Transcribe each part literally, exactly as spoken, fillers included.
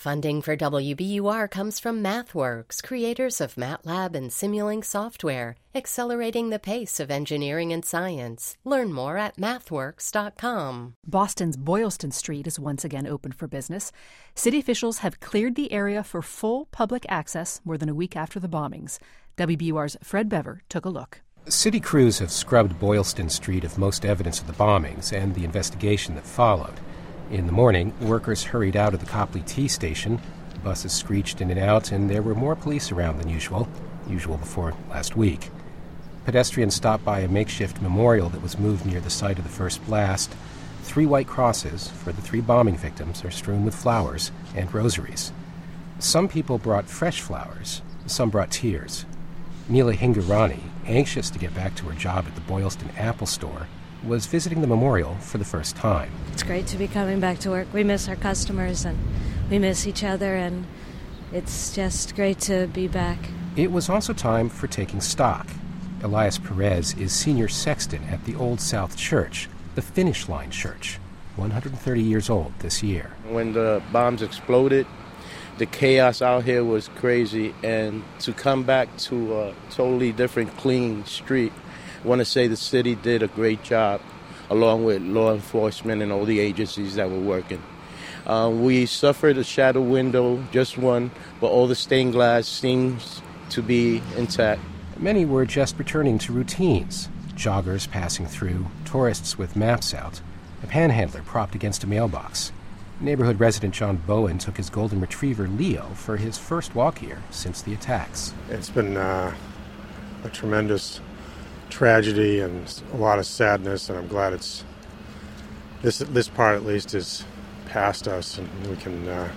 Funding for W B U R comes from MathWorks, creators of MATLAB and Simulink software, accelerating the pace of engineering and science. Learn more at mathworks dot com. Boston's Boylston Street is once again open for business. City officials have cleared the area for full public access more than a week after the bombings. W B U R's Fred Bever took a look. City crews have scrubbed Boylston Street of most evidence of the bombings and the investigation that followed. In the morning, workers hurried out of the Copley T station. Buses screeched in and out, and there were more police around than usual, usual before last week. Pedestrians stopped by a makeshift memorial that was moved near the site of the first blast. Three white crosses for the three bombing victims are strewn with flowers and rosaries. Some people brought fresh flowers, some brought tears. Neela Hingorani, anxious to get back to her job at the Boylston Apple Store, was visiting the memorial for the first time. It's great to be coming back to work. We miss our customers and we miss each other, and it's just great to be back. It was also time for taking stock. Elias Perez is senior sexton at the Old South Church, the Finish Line Church, one hundred thirty years old this year. When the bombs exploded, the chaos out here was crazy, and to come back to a totally different, clean street, I want to say the city did a great job, along with law enforcement and all the agencies that were working. Uh, we suffered a shattered window, just one, but all the stained glass seems to be intact. Many were just returning to routines. Joggers passing through, tourists with maps out, a panhandler propped against a mailbox. Neighborhood resident John Bowen took his golden retriever, Leo, for his first walk here since the attacks. It's been uh, a tremendous tragedy and a lot of sadness, and I'm glad it's this this part at least is past us, and we can uh,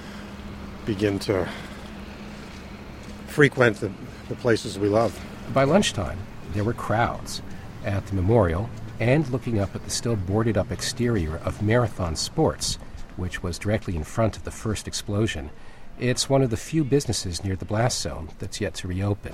begin to frequent the, the places we love. By lunchtime, there were crowds at the memorial and looking up at the still boarded up exterior of Marathon Sports, which was directly in front of the first explosion. It's one of the few businesses near the blast zone that's yet to reopen.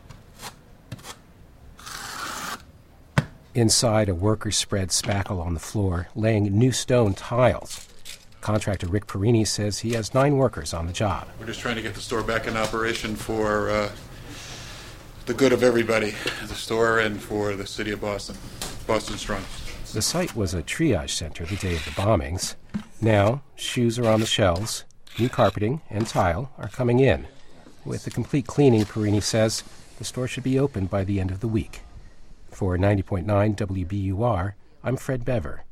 Inside, a worker spread spackle on the floor, laying new stone tiles. Contractor Rick Perini says he has nine workers on the job. We're just trying to get the store back in operation for uh, the good of everybody, the store and for the city of Boston. Boston strong. The site was a triage center the day of the bombings. Now, shoes are on the shelves, new carpeting and tile are coming in. With the complete cleaning, Perini says, the store should be open by the end of the week. For ninety point nine W B U R, I'm Fred Bever.